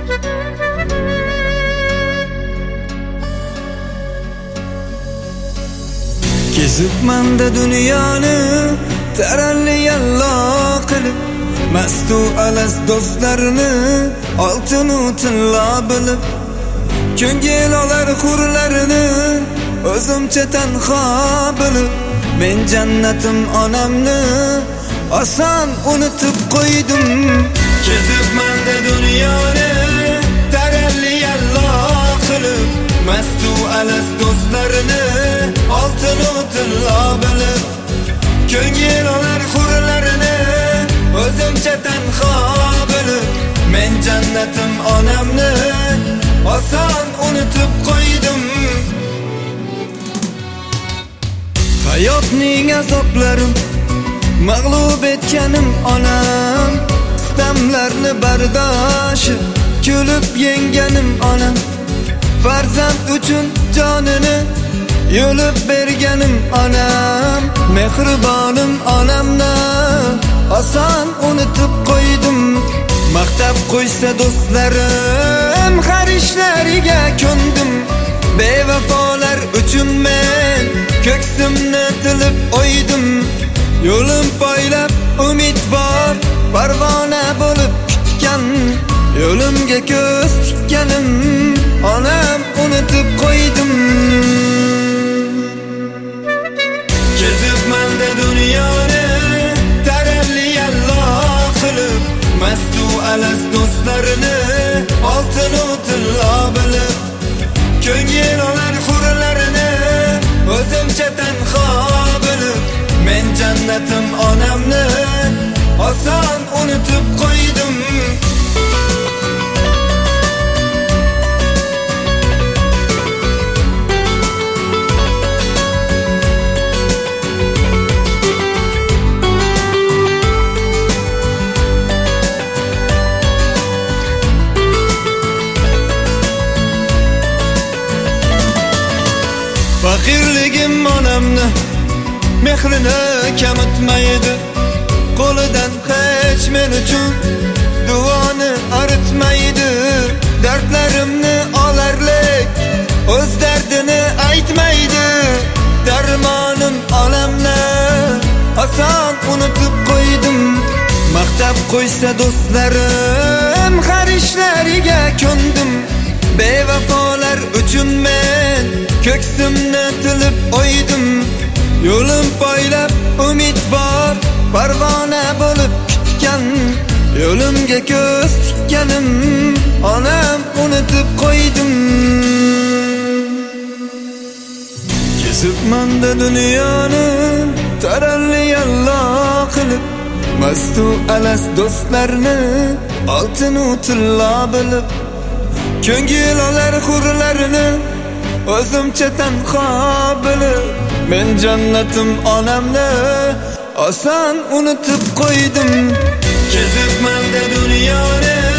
Kezibmanda dunyoni taralli yallo qilib, mastu alas do'stlarini oltinu tilla bilib, ko'ngil olar hurlarini o'zimcha tanho bilib, men jannatim onamni oson unutib qo'ydim. Kezibmanda dunyoni taralli yallo qilib, mastu alas do'stlarini oltinu tilla bilib, ko'ngil olar hurlarini o'zimcha tanho bilib, men jannatim onamni oson unutib qo'ydim. Hayotning azoblarim mag'lub etganim onam, sitamlarni bardoshi kulib yenganim onam, farzand uchun jonini yo'lib berganim onam, mehribonim onamni oson unutib qo'ydim. Maqtab qo'ysa do'stlarim har ishlariga ko'ndim, bevafolar uchun men ko'ksimni tilib o'ydim. Yo'lim poylab umidvor parvona bo'lib kutgan, yo'limga ko'z tikkanim onam unutib qo'ydim. Kezibmanda dunyoni taralli yallo qilib, mastu alas do'stlarini oltinu tilla bilib, ko'ngil olar hurlarini o'zimcha tanho bilib, men jannatim onamni oson unutib qo'ydim. Fakirligim onamni mehrini kamitmaydi, qo'lidan hech men uchun duoni aritmaydi. Dardlarimni olarlik o'z dardini aytmaydi, darmonim onamni oson unutib qo'ydim. Maqtab qo'ysa do'stlarim har ishlariga ko'ndim, bevafolar uchun men ko'ksimni tilib o'ydim. Yo'lim poylab umidvor parvona bo'lib kutgan, yo'limga ko'z tikkanim onam unutib qo'ydim. Kezibmanda dunyoni taralli yallo qilib, mastu alas do'stlarni oltinu tilla bilib, ko'ngil olar hurlarini o'zimcha tanho bilib, men jannatim onamni oson unutib qo'ydim. Kezibmanda dunyoni